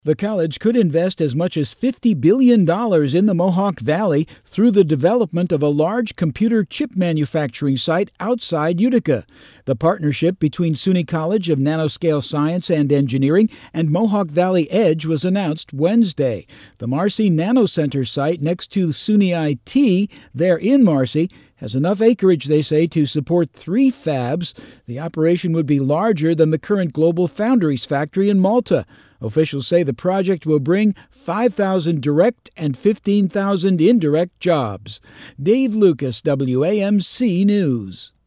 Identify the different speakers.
Speaker 1: The college could invest as much as $50 billion in the Mohawk Valley through the development of a large computer chip manufacturing site outside Utica. The partnership between SUNY College of Nanoscale Science and Engineering and Mohawk Valley Edge was announced Wednesday. The Marcy Nanocenter site next to SUNY IT, there in Marcy, has enough acreage, they say, to support 3 fabs. The operation would be larger than the current Global Foundries factory in Malta. Officials say the project will bring 5,000 direct and 15,000 indirect jobs. Dave Lucas, WAMC News.